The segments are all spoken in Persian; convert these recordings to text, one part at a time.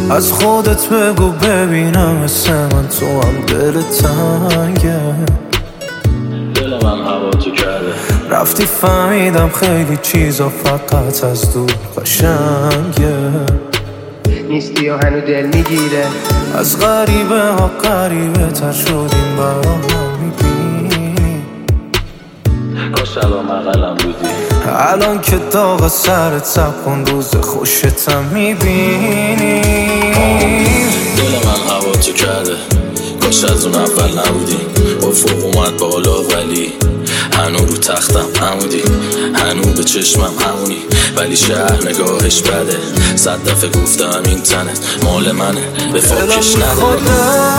از خودت بگو ببینم مثل من تو هم دل تنگه. دل من هوا تو کرده، رفتی فهمیدم خیلی چیزا فقط از دور قشنگه. نیستی و هنو دل میگیره، از غریبه ها غریبه تر شدیم برام میبینی. کاش الان مقلم بودی. الان که داغ سرت سبکن روز خوشتم میبینی. دل من هوا تو کرده، کاش از اون اول نبودی. افق اومد بالا ولی هنو رو تختم همودی، هنو به چشمم همونی، ولی شهر نگاهش بده. 100 دفعه گفتم این تنت مال منه، به فاکش نداره.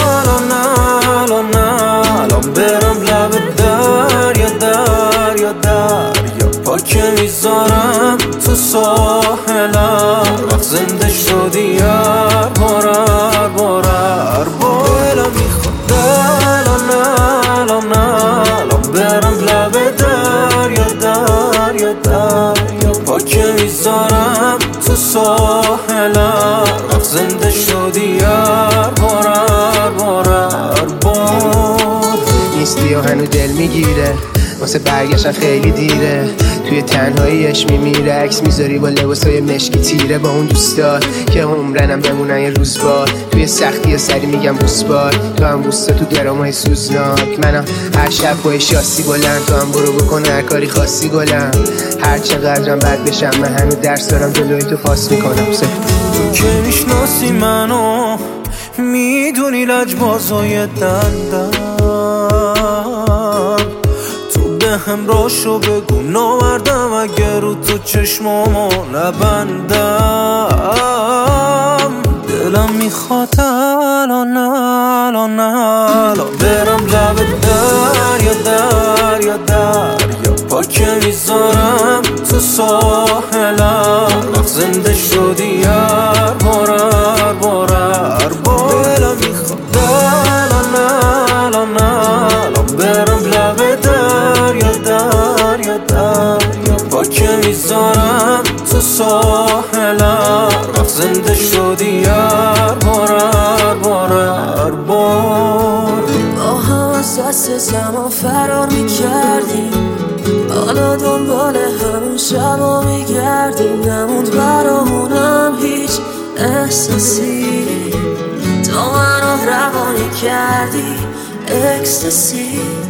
الان برم لب دریا پاکه میذارم تو ساحلم. وقت زنده شدی هر بار دلم میخواد الان برم لب دریا پاکه میذارم تو ساحلم. وقت زنده شدی هر بار نیستی و هنو دل میگیره، واسه برگشتن خیلی دیره. توی تنهاییش میمیره، عکس میذاری با لباسای مشکی تیره. با اون دوستات که عمرنم بمونن یه روز بار. توی سختی سری میگم بوسبار، تو هم بوستا تو درامای سوزناک. منم هر شب با شاسی بلند، تو هم برو بکن هر کاری خاصی گلم. هر چقدرم بد بشم من هنو درس دارم جلوی تو پاس میکنم. تو که میشناسی منو میدونی لجبازای دندم. تو به هم راشو بگو ناوردم اگر رو تو چشمامو نبندم. دلم میخواد الان برم لب دریا پاکه میذارم تو ساحلم. وقت زنده شدی هر بار دلم میخواد الان برم لب دریا پاکه میذارم تو ساحلم. وقت زنده شدی هر بار با هم از دست زمان فرار میکردیم، حالا دنبال همون شبا میگردیم. نموند برامونم هیچ احساسی، تو منو روانی کردی اکستاسی.